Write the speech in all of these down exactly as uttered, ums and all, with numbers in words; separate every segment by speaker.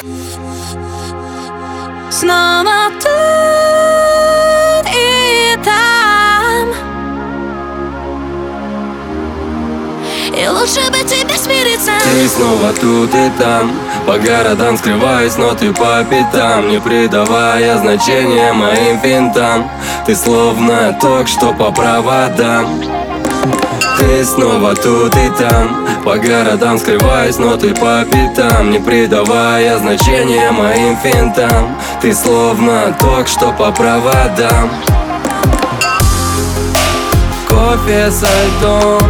Speaker 1: Снова тут и там, и лучше бы тебе смириться.
Speaker 2: Ты снова тут и там, по городам скрываясь, но ты по пятам, не придавая значения моим финтам. Ты словно ток, что по проводам. Ты снова тут и там, по городам скрываясь, но ты по пятам, не придавая значения моим финтам. Ты словно ток, что по проводам. Кофе со льдом,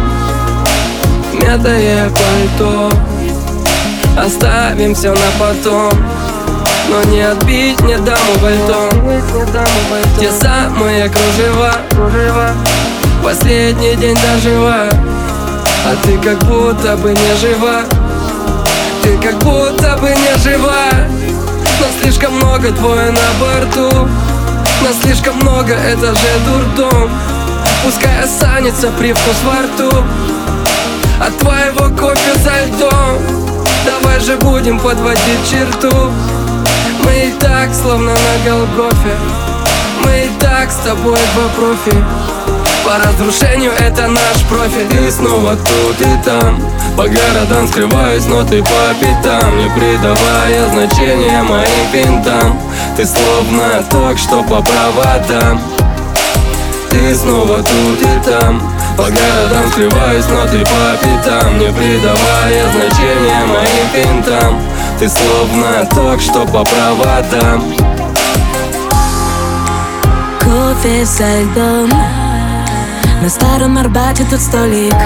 Speaker 2: мятое пальто, оставим все на потом, но не отбить мне даму пальто. Те самые кружева, последний день дожива, а ты как будто бы не жива. Ты как будто бы не жива. Но слишком много твоего на борту, но слишком много, это же дурдом. Пускай останется привкус во рту от твоего кофе со льдом. Давай же будем подводить черту. Мы и так словно на Голгофе, мы и так с тобой два профи. По разрушению это наш профиль. Ты снова тут и там, по городам скрываюсь, но ты по пятам, не придавая значения моим финтам. Ты словно ток, что по проводам. Ты снова тут и там, по городам скрываюсь, но ты по пятам, не придавая значения моим финтам. Ты словно ток, что по проводам.
Speaker 1: Кофе со льдом, на старом Арбате тут столик,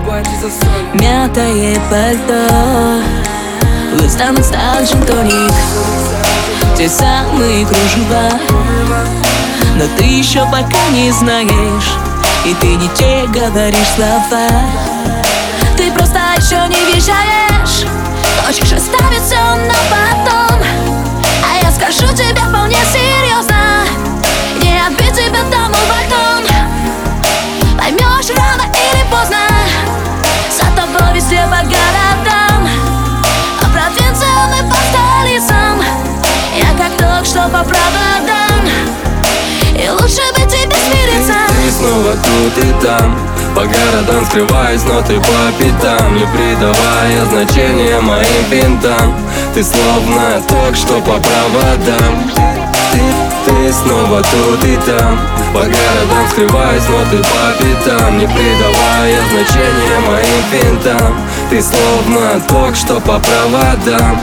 Speaker 1: мятое пальто, выстанут стал джин-тоник. Те самые кружева, но ты еще пока не знаешь, и ты не те говоришь слова. Ты просто еще не въезжаешь, хочешь оставить все на потом. А я скажу тебе вполне серьезно, не отбить тебя даму пальтом. Поймешь рано или поздно, за тобой везде по городам, по провинциям и по столицам. Я как ток, что по проводам, и лучше бы тебе смириться.
Speaker 2: Ты снова тут и там, по городам скрываясь, но ты по пятам, не придавая значения моим финтам. Ты словно ток, что по проводам. Ты, ты снова тут и там, по городам скрываясь, но ты по пятам, не придавая значения моим финтам. Ты словно ток, что по проводам.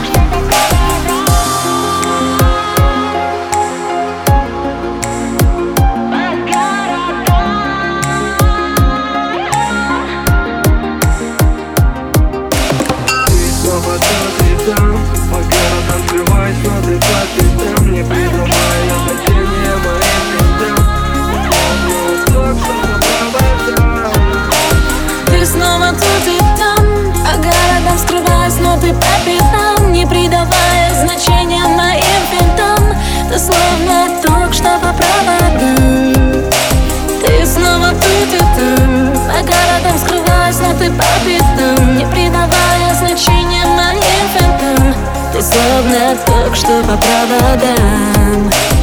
Speaker 2: По городам скрываясь, но ты по пятам, не придавая значения моим финтам.
Speaker 1: Ты снова тут и там, по городам скрываясь, но ты по пятам, не придавая значения моим финтам. Ты словно ток, что по проводам. Ты снова тут и там, по городам скрываясь, но ты по пятам, не придавая значения моим финтам. Ты словно ток, что по проводам.